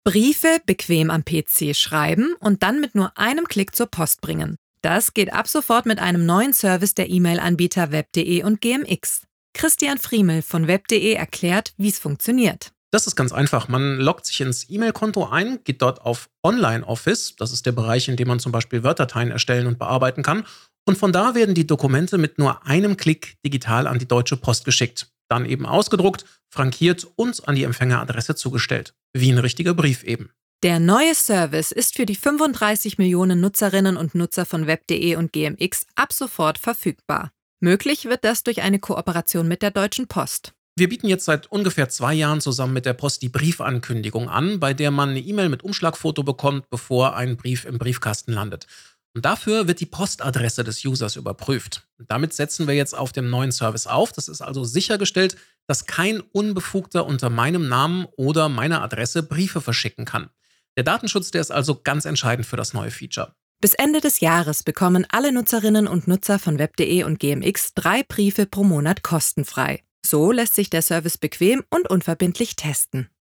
Briefe bequem am PC schreiben und dann mit nur einem Klick zur Post bringen. Das geht ab sofort mit einem neuen Service der E-Mail-Anbieter web.de und GMX. Christian Friemel von web.de erklärt, wie es funktioniert. Das ist ganz einfach. Man loggt sich ins E-Mail-Konto ein, geht dort auf Online-Office, das ist der Bereich, in dem man zum Beispiel Word-Dateien erstellen und bearbeiten kann. Und von da werden die Dokumente mit nur einem Klick digital an die Deutsche Post geschickt. Dann eben ausgedruckt, frankiert und an die Empfängeradresse zugestellt. Wie ein richtiger Brief eben. Der neue Service ist für die 35 Millionen Nutzerinnen und Nutzer von web.de und GMX ab sofort verfügbar. Möglich wird das durch eine Kooperation mit der Deutschen Post. Wir bieten jetzt seit ungefähr 2 Jahren zusammen mit der Post die Briefankündigung an, bei der man eine E-Mail mit Umschlagfoto bekommt, bevor ein Brief im Briefkasten landet. Und dafür wird die Postadresse des Users überprüft. Und damit setzen wir jetzt auf dem neuen Service auf. Das ist also sichergestellt, dass kein Unbefugter unter meinem Namen oder meiner Adresse Briefe verschicken kann. Der Datenschutz, der ist also ganz entscheidend für das neue Feature. Bis Ende des Jahres bekommen alle Nutzerinnen und Nutzer von web.de und GMX 3 Briefe pro Monat kostenfrei. So lässt sich der Service bequem und unverbindlich testen.